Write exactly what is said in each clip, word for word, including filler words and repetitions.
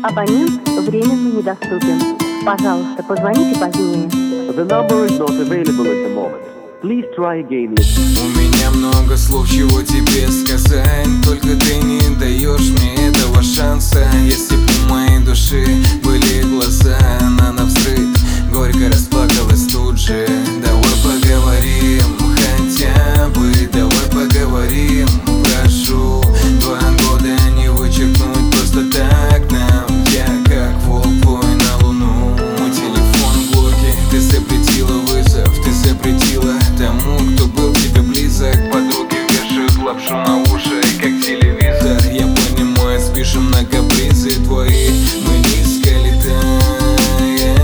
Абонент временно недоступен. Пожалуйста, позвоните позднее. The number is not available at the moment. Please try again later. У меня много слов, чего тебе сказать, только ты не даешь мне этого шанса. Если б у моей души были глаза, она навзрыд горько расплакалась тут же. Давай поговорим, хотя бы давай поговорим. Прошу, два года не вычеркнуть просто так нам. Я как волк твой на луну, мой телефон в блоке. Ты запретила вызов, ты запретила тому, кто был тебе близок. Подруги вешают лапшу на уши, как телевизор. Я понимаю, спишем на капризы твои, мы низко летаем.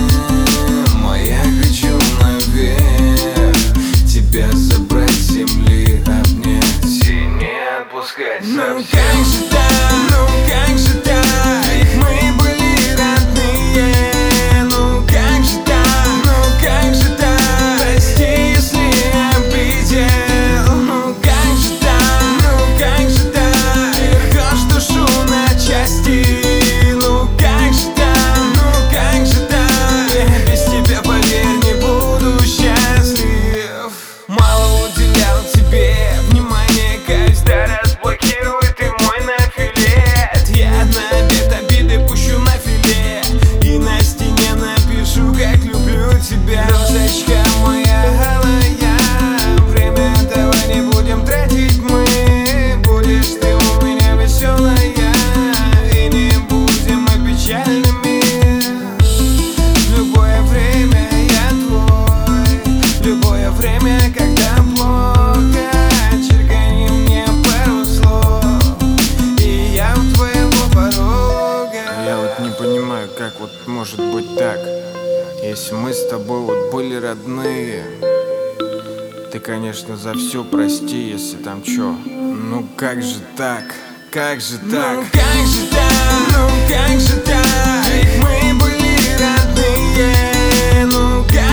А я хочу наверх, тебя забрать с земли, обнять и не отпускать совсем. Ну как же так, ну как же так, мы были родные. Ну как же так, ну как же так, прости, если я обидел. Ну как же так, ну как же так, ты рвешь душу на части. Ну как же так, ну как же так, без тебя, поверь, не буду счастлив. Мало уделял тебе внимания, кайф, да разблокируй ты мой нафилет. Я на обед обиды пущу на филе и на стене напишу, как люблю тебя. Розочка моя алая, время давай не будем тратить мы. Будешь ты у меня веселая, и не будем мы печальными. В любое время я твой, в любое время, когда плохо, черкани мне пару слов, и я у твоего порога. Я вот не понимаю, как вот может быть так, если мы с тобой вот были родные. Ты, конечно, за все прости, если там чё. Ну как же так, как же так? Ну как же так, ну как же так, мы были родные. Ну как